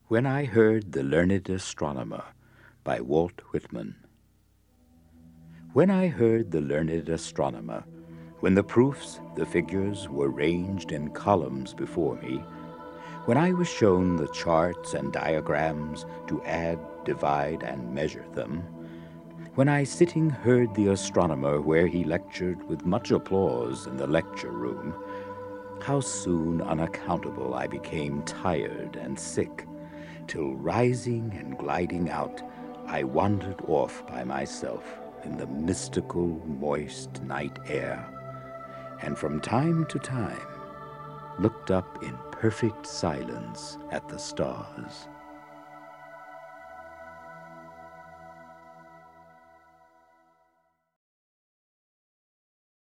When I Heard the Learned Astronomer by Walt Whitman. When I heard the learned astronomer, when the proofs, the figures were ranged in columns before me, when I was shown the charts and diagrams to add, divide, and measure them, when I sitting heard the astronomer where he lectured with much applause in the lecture room, how soon unaccountable I became tired and sick, till rising and gliding out, I wandered off by myself in the mystical, moist night air, and from time to time looked up in perfect silence at the stars.